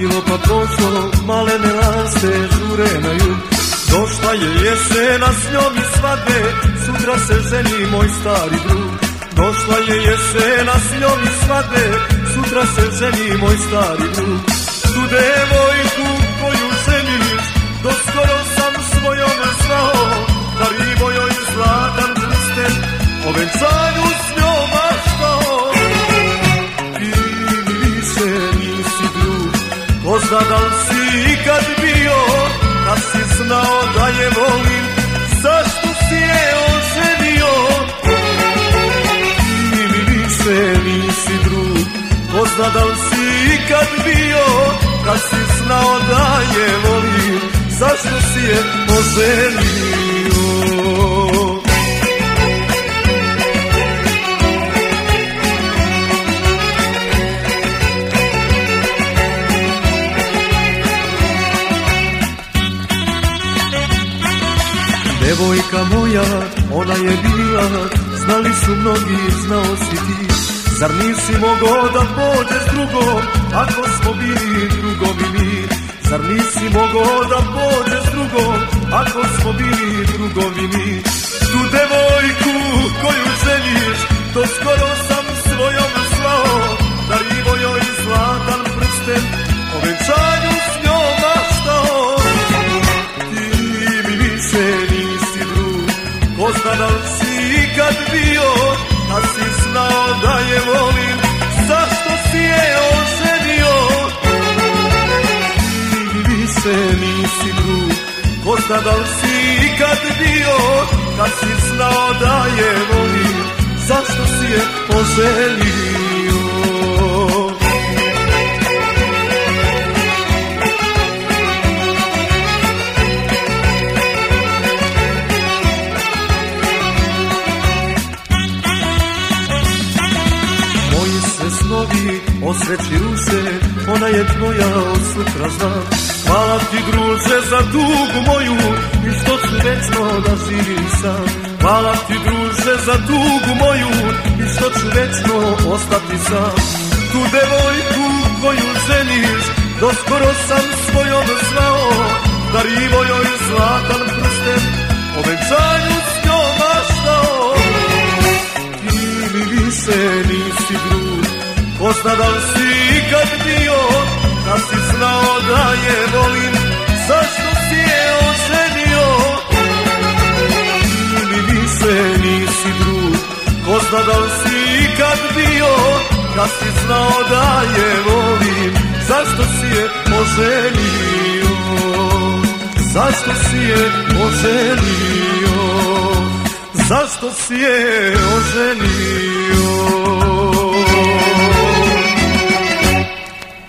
bilo pa prošlo, malene lase žure na jug. Došla je jesena, s njom i svadbe, sutra se ženi moj stari drug. Došla je jesena, s njom i svadbe, sutra se ženi moj stari drug. Tu devojku koju ženiš, doskoro sam svojom zvao, darivo joj zlatan prsten, o venčanju s njom maštao. Ti mi više nisi drug, ko zna da li si ikad bio, da si znao da je volim, zašto si je oženio? Ti mi više nisi drug, ko zna da li si ikad bio, da si znao da je volim, zašto si je oženio? Devojka moja, ona je bila, znali su mnogi, znao si ti. Zar nisi mogao da pođeš drugom, ako smo bili drugovi mi? Zar nisi mogao da pođeš drugom, ako smo bili drugovi mi? Tu devojku koju ženiš, to skoro sam svojom zvao, darivo joj zlatan prsten, o venčanju s njom maštao. Ti mi više nisi drug, ko zna da li si ikad bio, da si znao da je volim, zašto si je oženio? Ti mi više nisi drug, ko zna da li si ikad bio, da si znao da je volim, zašto si je oženio? Osreći ruše, ona je tvoja od sutra znam. Hvala ti druže za tugu moju i što ću večno da živim sam. Hvala ti druže za tugu moju i što ću večno ostati sam. Tu devojku koju ženiš, doskoro sam svojom zvao, darivo joj zlatan prsten, o venčanju s njom maštao. Ti mi više nisi drug, ko zna da li si ikad bio, da si znao da je volim, zašto si je oženio? Ti mi više nisi drug, ko zna da li si ikad bio, da si znao da je volim, zašto si je oženio? Zašto si je oženio? Zašto si je oženio?